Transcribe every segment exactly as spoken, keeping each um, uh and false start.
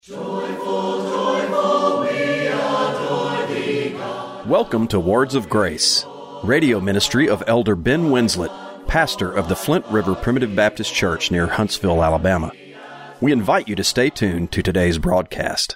Joyful, joyful, we adore thee, God. Welcome to Words of Grace, radio ministry of Elder Ben Winslet, pastor of the Flint River Primitive Baptist Church near Huntsville, Alabama. We invite you to stay tuned to today's broadcast.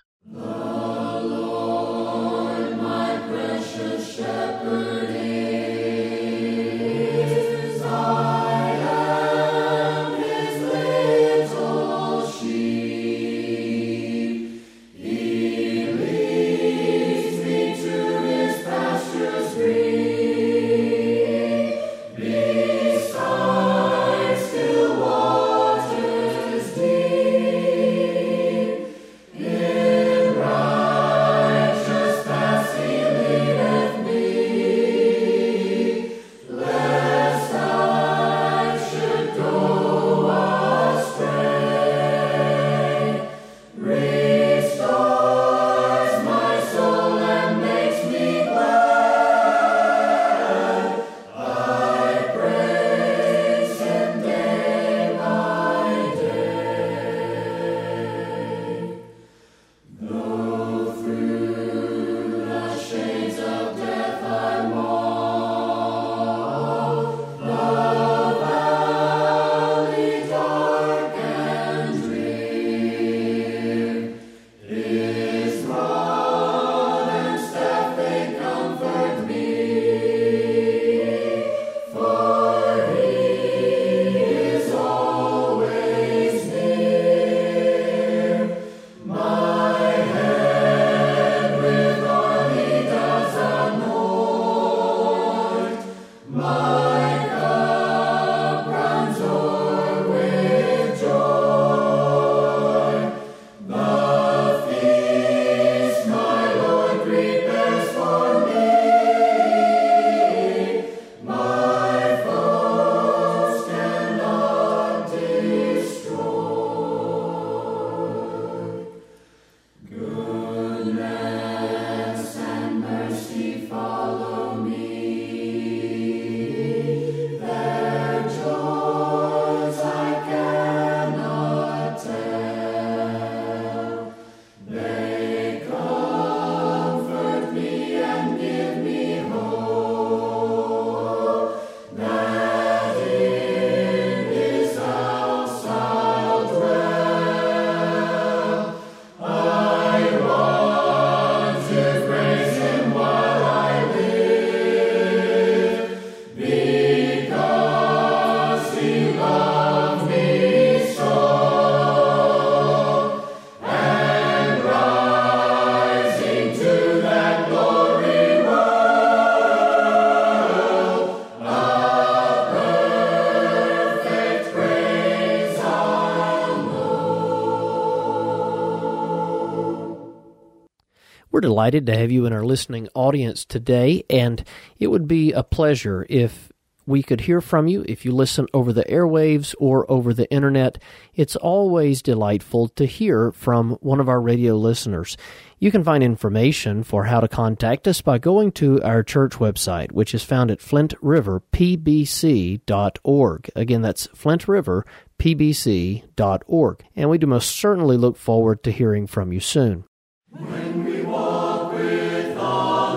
We're delighted to have you in our listening audience today, and it would be a pleasure if we could hear from you, if you listen over the airwaves or over the internet. It's always delightful to hear from one of our radio listeners. You can find information for how to contact us by going to our church website, which is found at flint river p b c dot org. Again, that's flint river p b c dot org. And we do most certainly look forward to hearing from you soon. When we walk with the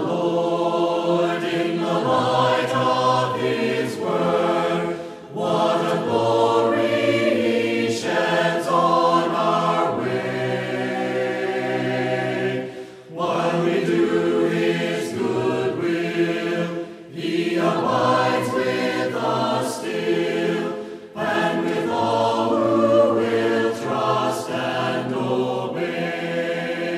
Lord in the light of His Word, what a glory He sheds on our way. While we do His good will, He abides with us still, and with all who will trust and obey.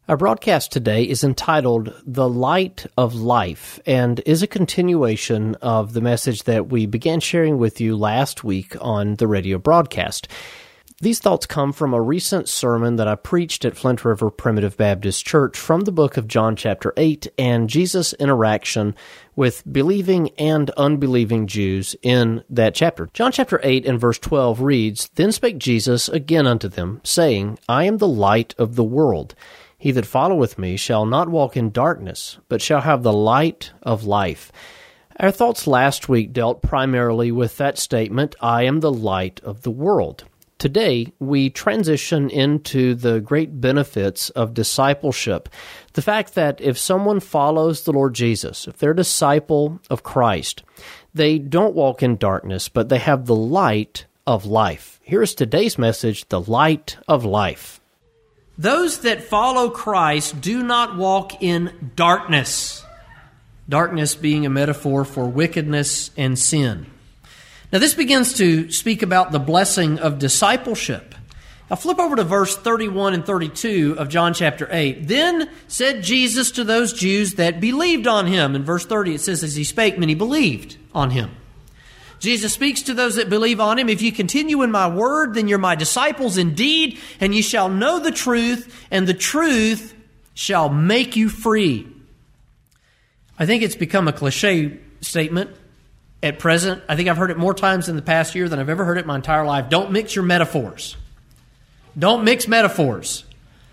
Our broadcast today is entitled The Light of Life and is a continuation of the message that we began sharing with you last week on the radio broadcast. These thoughts come from a recent sermon that I preached at Flint River Primitive Baptist Church from the book of John chapter eight and Jesus' interaction with believing and unbelieving Jews in that chapter. John chapter eight and verse twelve reads, "Then spake Jesus again unto them, saying, I am the light of the world. He that followeth me shall not walk in darkness, but shall have the light of life." Our thoughts last week dealt primarily with that statement, I am the light of the world. Today, we transition into the great benefits of discipleship. The fact that if someone follows the Lord Jesus, if they're a disciple of Christ, they don't walk in darkness, but they have the light of life. Here's today's message, the light of life. Those that follow Christ do not walk in darkness. Darkness being a metaphor for wickedness and sin. Now this begins to speak about the blessing of discipleship. Now flip over to verse thirty-one and thirty-two of John chapter eight. Then said Jesus to those Jews that believed on him. In verse thirty it says, as he spake, many believed on him. Jesus speaks to those that believe on him, if you continue in my word, then you're my disciples indeed, and you shall know the truth, and the truth shall make you free. I think it's become a cliche statement at present. I think I've heard it more times in the past year than I've ever heard it in my entire life. Don't mix your metaphors. Don't mix metaphors.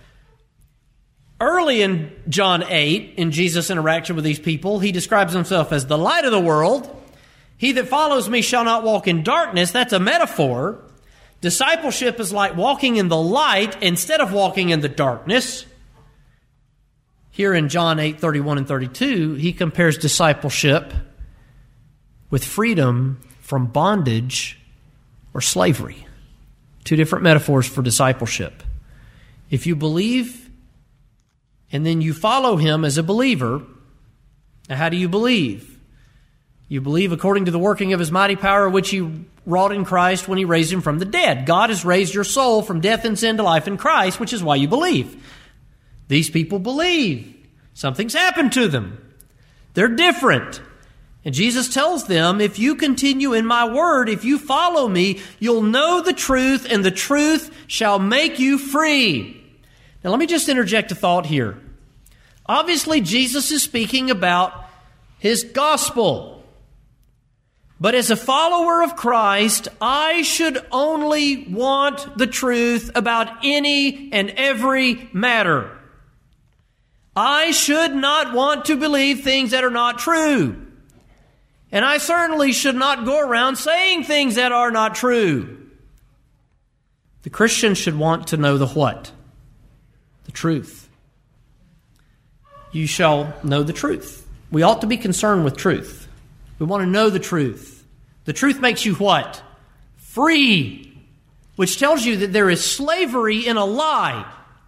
Early in John eight, in Jesus' interaction with these people, he describes himself as the light of the world. He that follows me shall not walk in darkness. That's a metaphor. Discipleship is like walking in the light instead of walking in the darkness. Here in John eight, thirty-one and thirty-two, he compares discipleship with freedom from bondage or slavery. Two different metaphors for discipleship. If you believe and then you follow him as a believer, now how do you believe? You believe according to the working of his mighty power, which he wrought in Christ when he raised him from the dead. God has raised your soul from death and sin to life in Christ, which is why you believe. These people believe. Something's happened to them. They're different. And Jesus tells them, if you continue in my word, if you follow me, you'll know the truth, and the truth shall make you free. Now let me just interject a thought here. Obviously, Jesus is speaking about his gospel. But as a follower of Christ, I should only want the truth about any and every matter. I should not want to believe things that are not true. And I certainly should not go around saying things that are not true. The Christian should want to know the what? The truth. You shall know the truth. We ought to be concerned with truth. We want to know the truth. The truth makes you what? Free. Which tells you that there is slavery in a lie.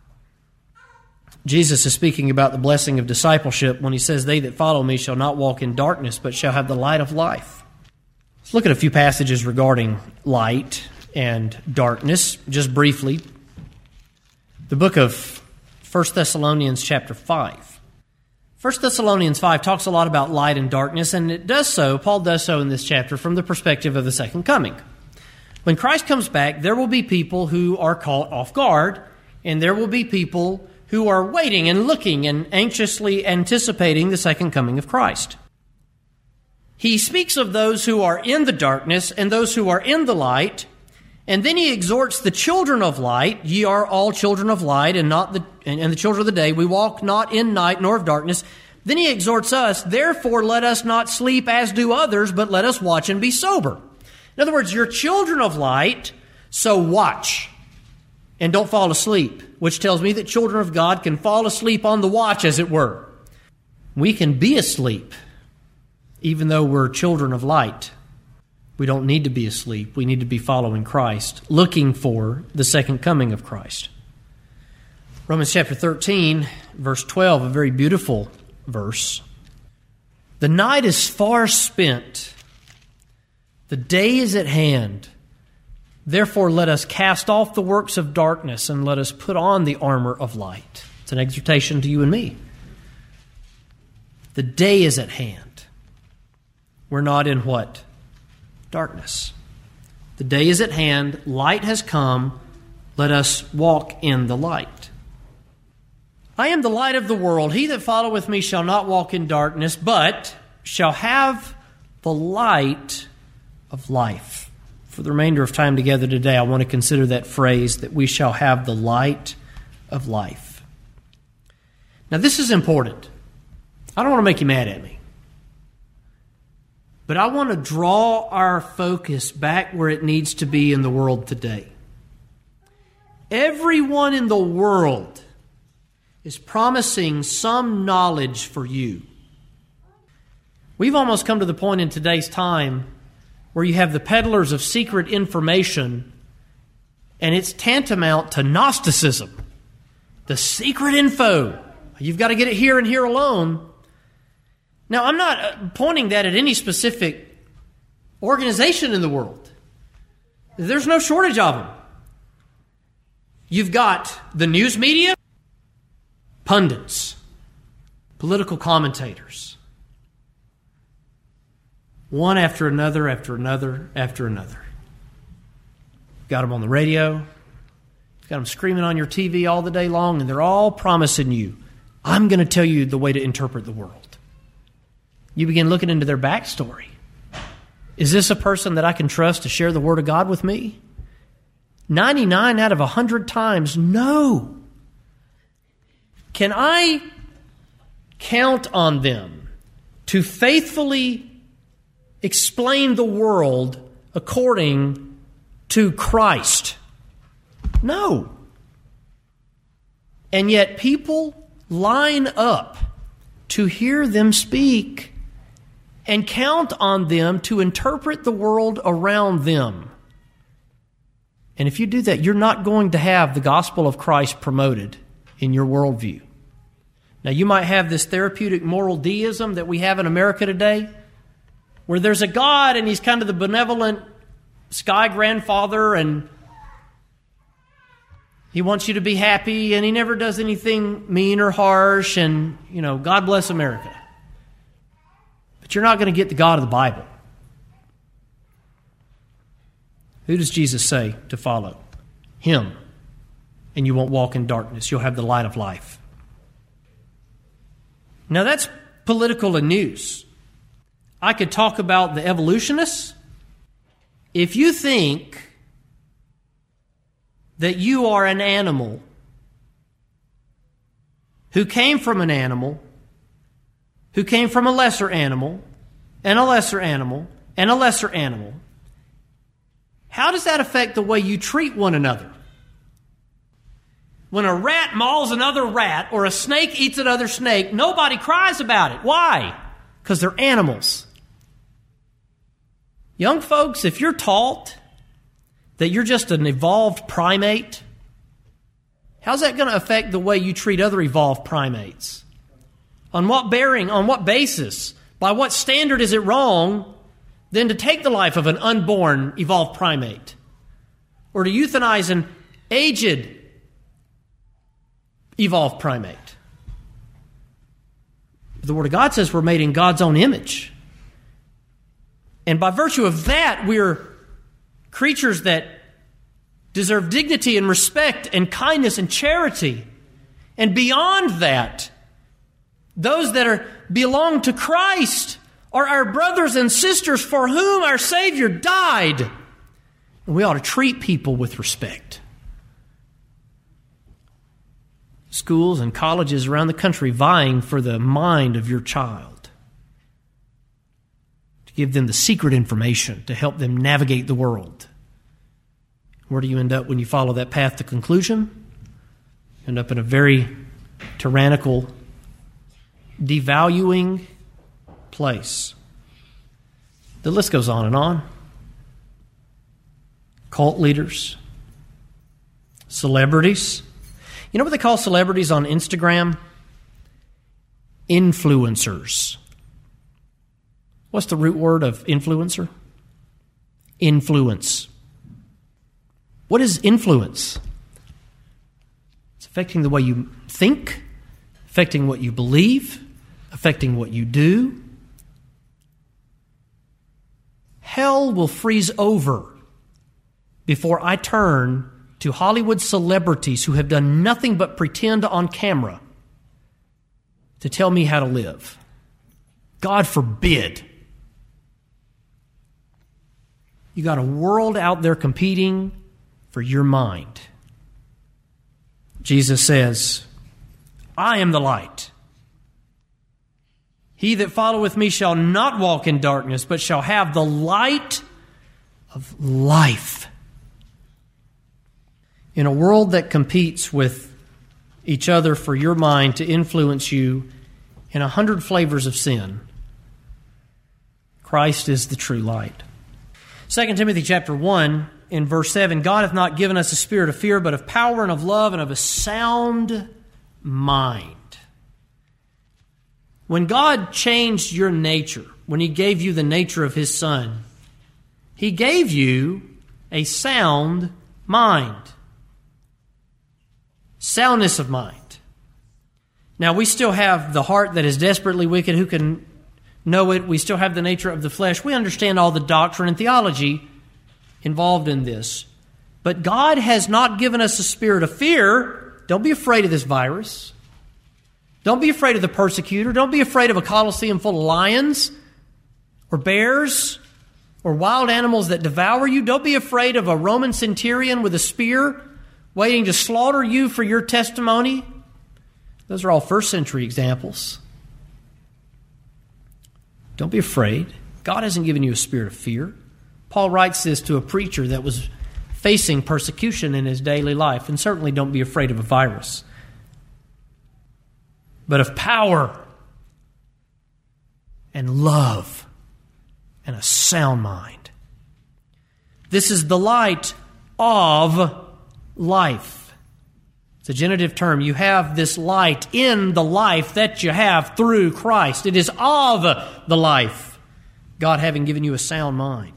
Jesus is speaking about the blessing of discipleship when he says, they that follow me shall not walk in darkness, but shall have the light of life. Let's look at a few passages regarding light and darkness, just briefly. The book of First Thessalonians chapter five. First Thessalonians five talks a lot about light and darkness, and it does so, Paul does so in this chapter, from the perspective of the second coming. When Christ comes back, there will be people who are caught off guard, and there will be people who are waiting and looking and anxiously anticipating the second coming of Christ. He speaks of those who are in the darkness and those who are in the light, and then he exhorts the children of light, ye are all children of light, and not the and, and the children of the day, we walk not in night nor of darkness. Then he exhorts us, therefore let us not sleep as do others, but let us watch and be sober. In other words, you're children of light, so watch. And don't fall asleep, which tells me that children of God can fall asleep on the watch, as it were. We can be asleep, even though we're children of light. We don't need to be asleep. We need to be following Christ, looking for the second coming of Christ. Romans chapter thirteen, verse twelve, a very beautiful verse. The night is far spent. The day is at hand. Therefore, let us cast off the works of darkness and let us put on the armor of light. It's an exhortation to you and me. The day is at hand. We're not in what? Darkness. The day is at hand. Light has come. Let us walk in the light. I am the light of the world. He that followeth me shall not walk in darkness, but shall have the light of life. For the remainder of time together today, I want to consider that phrase, that we shall have the light of life. Now, this is important. I don't want to make you mad at me. But I want to draw our focus back where it needs to be in the world today. Everyone in the world is promising some knowledge for you. We've almost come to the point in today's time where you have the peddlers of secret information, and it's tantamount to Gnosticism. The secret info. You've got to get it here and here alone. Now, I'm not pointing that at any specific organization in the world. There's no shortage of them. You've got the news media, pundits, political commentators, one after another, after another, after another. Got them on the radio, got them screaming on your T V all the day long, and they're all promising you, I'm going to tell you the way to interpret the world. You begin looking into their backstory. Is this a person that I can trust to share the Word of God with me? ninety-nine out of one hundred times, no. Can I count on them to faithfully explain the world according to Christ? No. And yet people line up to hear them speak and count on them to interpret the world around them. And if you do that, you're not going to have the gospel of Christ promoted in your worldview. Now, you might have this therapeutic moral deism that we have in America today, where there's a God and He's kind of the benevolent sky grandfather, and He wants you to be happy, and He never does anything mean or harsh, and, you know, God bless America. But you're not going to get the God of the Bible. Who does Jesus say to follow? Him. And you won't walk in darkness. You'll have the light of life. Now that's political and news. I could talk about the evolutionists. If you think that you are an animal who came from an animal, who came from a lesser animal, and a lesser animal, and a lesser animal, how does that affect the way you treat one another? When a rat mauls another rat or a snake eats another snake, nobody cries about it. Why? Because they're animals. Young folks, if you're taught that you're just an evolved primate, how's that going to affect the way you treat other evolved primates? On what bearing, on what basis, by what standard is it wrong then to take the life of an unborn evolved primate? Or to euthanize an aged evolved primate? The Word of God says we're made in God's own image. And by virtue of that, we're creatures that deserve dignity and respect and kindness and charity. And beyond that, those that are belong to Christ are our brothers and sisters for whom our Savior died. And we ought to treat people with respect. Schools and colleges around the country vying for the mind of your child, to give them the secret information to help them navigate the world. Where do you end up when you follow that path to conclusion? You end up in a very tyrannical, devaluing place. The list goes on and on. Cult leaders, celebrities. You know what they call celebrities on Instagram? Influencers. What's the root word of influencer? Influence. What is influence? It's a affecting the way you think, affecting what you believe, affecting what you do. Hell will freeze over before I turn to Hollywood celebrities who have done nothing but pretend on camera to tell me how to live. God forbid. You got a world out there competing for your mind. Jesus says, I am the light. He that followeth me shall not walk in darkness, but shall have the light of life. In a world that competes with each other for your mind to influence you in a hundred flavors of sin, Christ is the true light. Second Timothy chapter one, in verse seven, God hath not given us a spirit of fear, but of power and of love and of a sound mind. When God changed your nature, when He gave you the nature of His Son, He gave you a sound mind. Soundness of mind. Now, we still have the heart that is desperately wicked. Who can know it? We still have the nature of the flesh. We understand all the doctrine and theology involved in this. But God has not given us a spirit of fear. Don't be afraid of this virus. Don't be afraid of the persecutor. Don't be afraid of a coliseum full of lions or bears or wild animals that devour you. Don't be afraid of a Roman centurion with a spear waiting to slaughter you for your testimony. Those are all first century examples. Don't be afraid. God hasn't given you a spirit of fear. Paul writes this to a preacher that was facing persecution in his daily life. And certainly don't be afraid of a virus, but of power and love and a sound mind. This is the light of life. It's a genitive term. You have this light in the life that you have through Christ. It is of the life, God having given you a sound mind.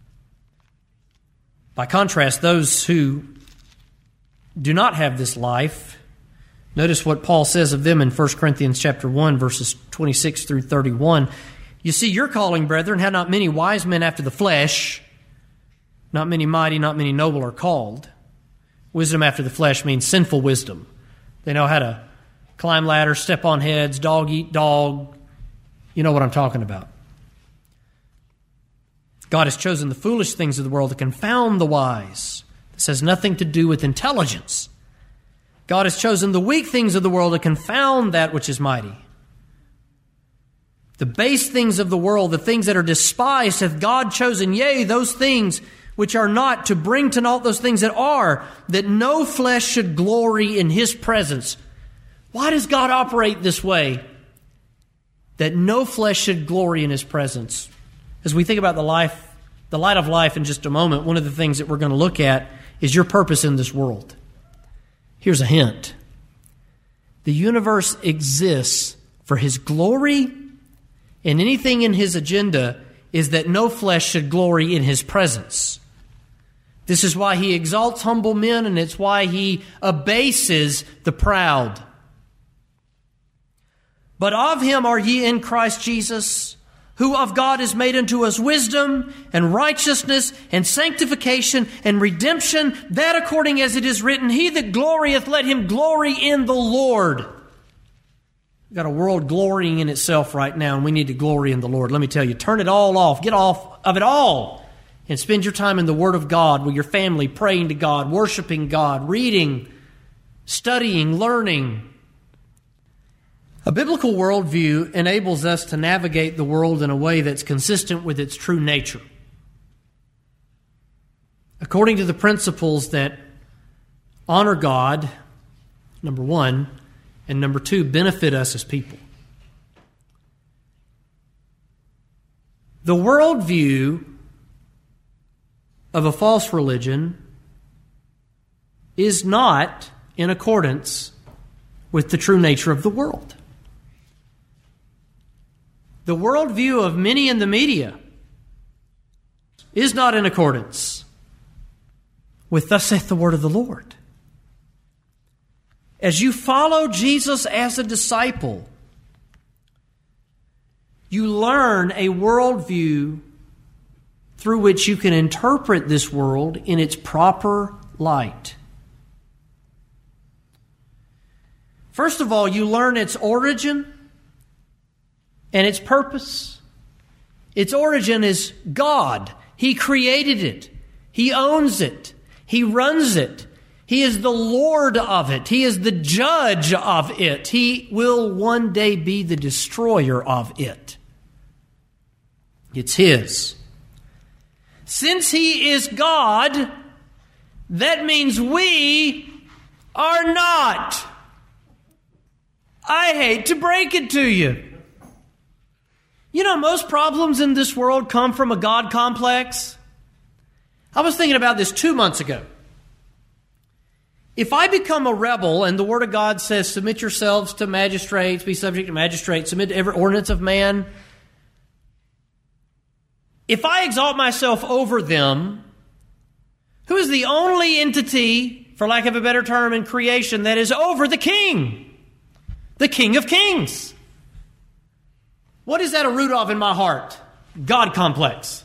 By contrast, those who do not have this life, notice what Paul says of them in First Corinthians chapter one, verses twenty-six through thirty-one. You see, your calling, brethren, had not many wise men after the flesh, not many mighty, not many noble are called. Wisdom after the flesh means sinful wisdom. They know how to climb ladders, step on heads, dog eat dog. You know what I'm talking about. God has chosen the foolish things of the world to confound the wise. This has nothing to do with intelligence. God has chosen the weak things of the world to confound that which is mighty. The base things of the world, the things that are despised, hath God chosen, yea, those things which are not, to bring to naught those things that are, that no flesh should glory in His presence. Why does God operate this way? That no flesh should glory in His presence. As we think about the life, the light of life in just a moment, one of the things that we're going to look at is your purpose in this world. Here's a hint. The universe exists for His glory, and anything in His agenda is that no flesh should glory in His presence. This is why He exalts humble men, and it's why He abases the proud. But of Him are ye in Christ Jesus, who of God is made unto us wisdom and righteousness and sanctification and redemption, that according as it is written, He that glorieth, let him glory in the Lord. We've got a world glorying in itself right now, and we need to glory in the Lord. Let me tell you, turn it all off. Get off of it all. And spend your time in the Word of God with your family, praying to God, worshiping God, reading, studying, learning. A biblical worldview enables us to navigate the world in a way that's consistent with its true nature, according to the principles that honor God, number one, and number two, benefit us as people. The worldview of a false religion is not in accordance with the true nature of the world. The worldview of many in the media is not in accordance with thus saith the word of the Lord. As you follow Jesus as a disciple, you learn a worldview through which you can interpret this world in its proper light. First of all, you learn its origin and its purpose. Its origin is God. He created it. He owns it. He runs it. He is the Lord of it. He is the judge of it. He will one day be the destroyer of it. It's His. Since He is God, that means we are not. I hate to break it to you. You know, most problems in this world come from a God complex. I was thinking about this two months ago. If I become a rebel and the Word of God says, submit yourselves to magistrates, be subject to magistrates, submit to every ordinance of man. If I exalt myself over them, who is the only entity, for lack of a better term, in creation that is over the King? The King of Kings. What is that a root of in my heart? God complex.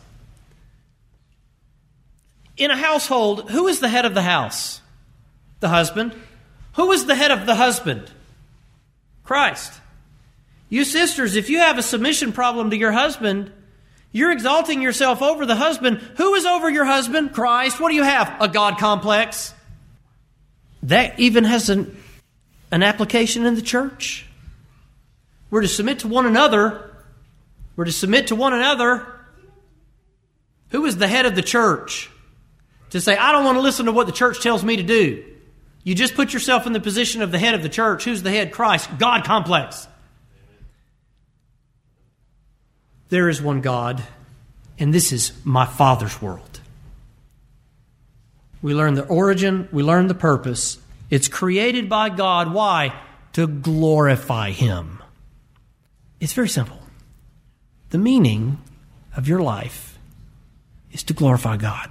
In a household, who is the head of the house? The husband. Who is the head of the husband? Christ. You sisters, if you have a submission problem to your husband, you're exalting yourself over the husband. Who is over your husband? Christ. What do you have? A God complex. That even has an, an application in the church. We're to submit to one another. We're to submit to one another. Who is the head of the church? To say, I don't want to listen to what the church tells me to do. You just put yourself in the position of the head of the church. Who's the head? Christ. God complex. There is one God, and this is my Father's world. We learn the origin, we learn the purpose. It's created by God. Why? To glorify Him. It's very simple. The meaning of your life is to glorify God.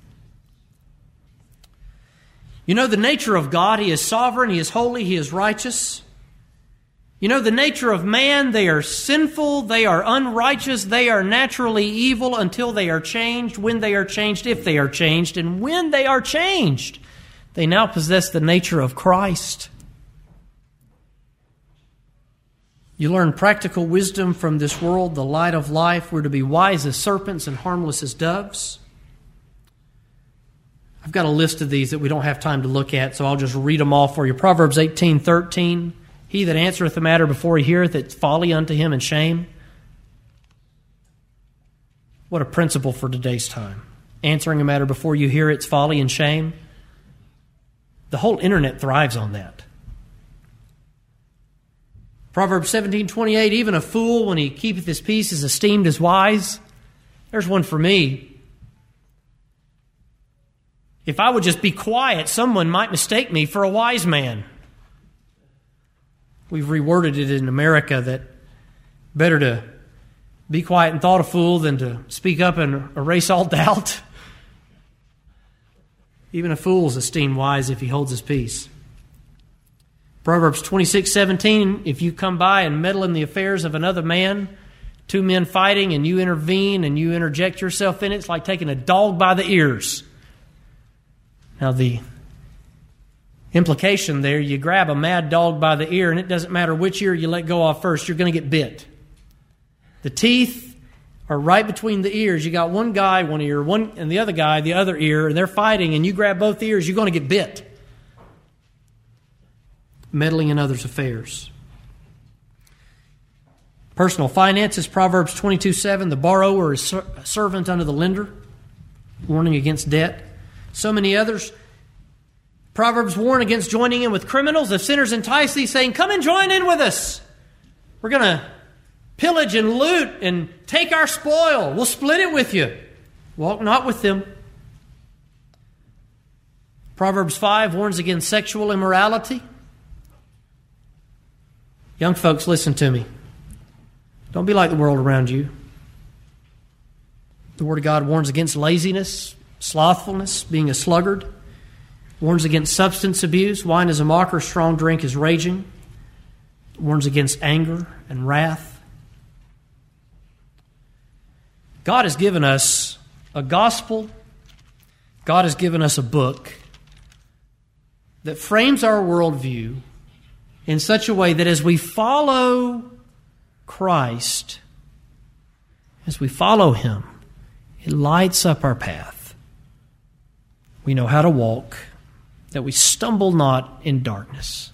You know the nature of God. He is sovereign, He is holy, He is righteous. You know the nature of man. They are sinful, they are unrighteous, they are naturally evil until they are changed. When they are changed, if they are changed, and when they are changed, they now possess the nature of Christ. You learn practical wisdom from this world, the light of life. We're to be wise as serpents and harmless as doves. I've got a list of these that we don't have time to look at, so I'll just read them all for you. Proverbs eighteen thirteen. He that answereth the matter before he heareth it, folly unto him and shame. What a principle for today's time. Answering a matter before you hear it's folly and shame. The whole internet thrives on that. Proverbs seventeen twenty-eight, even a fool, when he keepeth his peace, is esteemed as wise. There's one for me. If I would just be quiet, someone might mistake me for a wise man. We've reworded it in America that better to be quiet and thought a fool than to speak up and erase all doubt. Even a fool is esteemed wise if he holds his peace. Proverbs twenty-six seventeen, if you come by and meddle in the affairs of another man, two men fighting, and you intervene and you interject yourself in it, it's like taking a dog by the ears. Now the implication there, you grab a mad dog by the ear, and it doesn't matter which ear you let go of first, you're going to get bit. The teeth are right between the ears. You got one guy, one ear, one, and the other guy, the other ear, and they're fighting, and you grab both ears, you're going to get bit. Meddling in others' affairs. Personal finances, Proverbs twenty-two seven, the borrower is a servant unto the lender, warning against debt. So many others. Proverbs warn against joining in with criminals. If sinners entice thee, saying, come and join in with us. We're going to pillage and loot and take our spoil. We'll split it with you. Walk not with them. Proverbs five warns against sexual immorality. Young folks, listen to me. Don't be like the world around you. The Word of God warns against laziness, slothfulness, being a sluggard. warns against substance abuse. Wine is a mocker, strong drink is raging. It warns against anger and wrath. God has given us a gospel. God has given us a book that frames our worldview in such a way that as we follow Christ, as we follow Him, it lights up our path. We know how to walk, that we stumble not in darkness.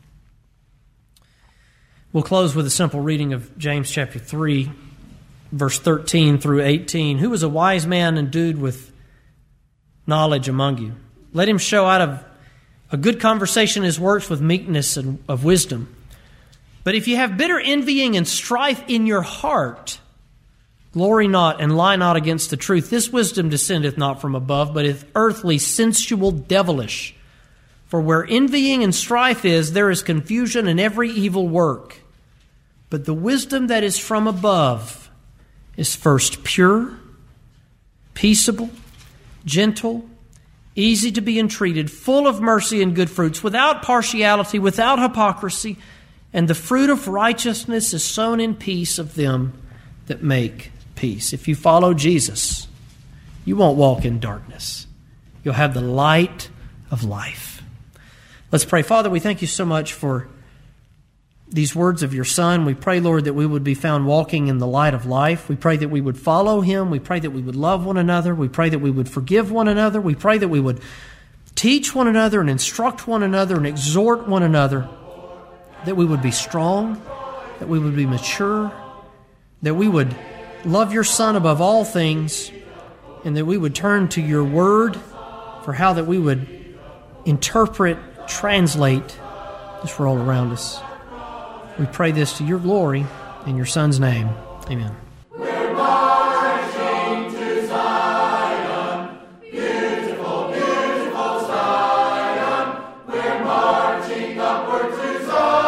We'll close with a simple reading of James chapter three, verse thirteen through eighteen. Who is a wise man endued with knowledge among you? Let him show out of a good conversation his works with meekness and of wisdom. But if you have bitter envying and strife in your heart, glory not and lie not against the truth. This wisdom descendeth not from above, but is earthly, sensual, devilish. For where envying and strife is, there is confusion and every evil work. But the wisdom that is from above is first pure, peaceable, gentle, easy to be entreated, full of mercy and good fruits, without partiality, without hypocrisy, and the fruit of righteousness is sown in peace of them that make peace. If you follow Jesus, you won't walk in darkness. You'll have the light of life. Let's pray. Father, we thank you so much for these words of your Son. We pray, Lord, that we would be found walking in the light of life. We pray that we would follow Him. We pray that we would love one another. We pray that we would forgive one another. We pray that we would teach one another and instruct one another and exhort one another, that we would be strong, that we would be mature, that we would love your Son above all things, and that we would turn to your Word for how that we would interpret, translate this world around us. We pray this to your glory in your Son's name. Amen. We're marching to Zion, beautiful, beautiful Zion. We're marching upward to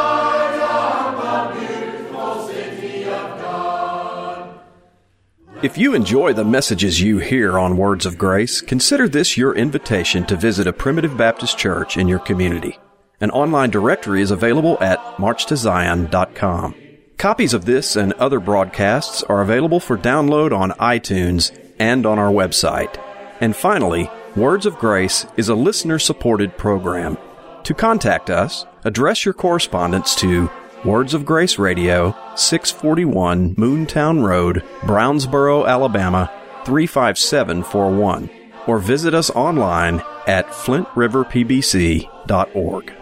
Zion, the beautiful city of God. If you enjoy the messages you hear on Words of Grace, consider this your invitation to visit a Primitive Baptist church in your community. An online directory is available at march to zion dot com. Copies of this and other broadcasts are available for download on iTunes and on our website. And finally, Words of Grace is a listener-supported program. To contact us, address your correspondence to Words of Grace Radio, six forty-one Moontown Road, Brownsboro, Alabama, three five seven four one, or visit us online at flint river p b c dot org.